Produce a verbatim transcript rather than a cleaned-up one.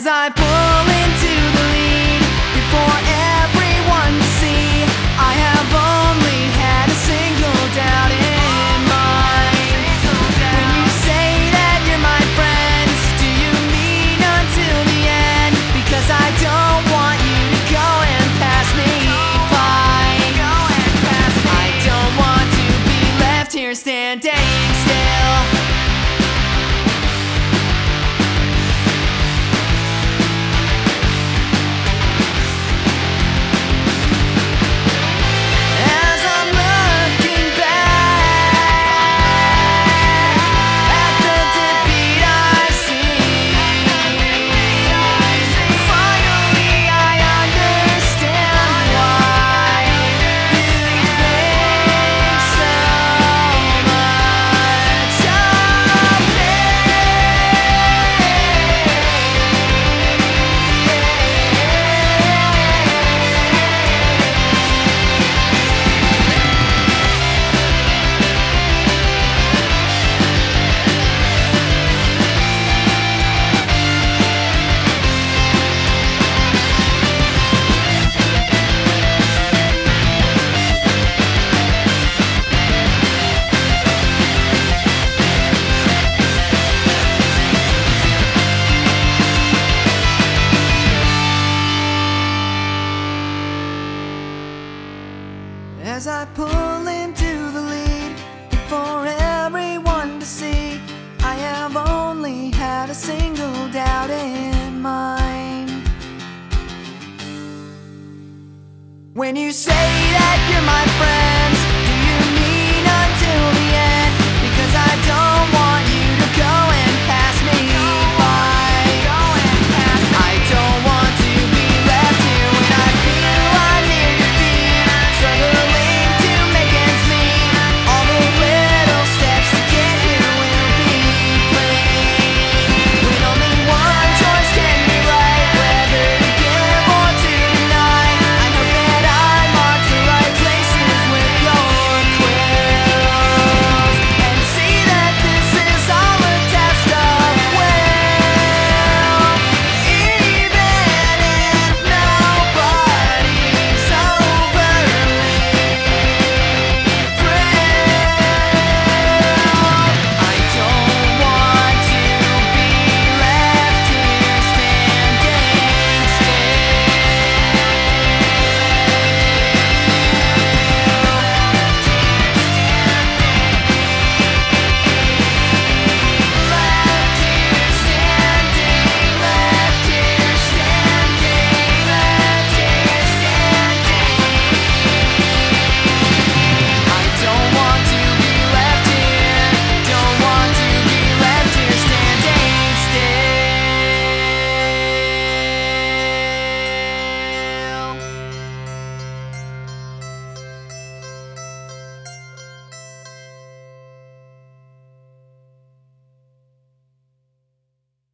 As I pull into the lead before everyone to see, I have only had a single doubt in mind. When you say that you're my friends, do you mean until the end? Because I don't want you to go and pass me by. I don't want to be left here standing still. As I pull into the lead for everyone to see, I have only had a single doubt in mind. When you say that you're my friends, do you mean until the end? Because I don't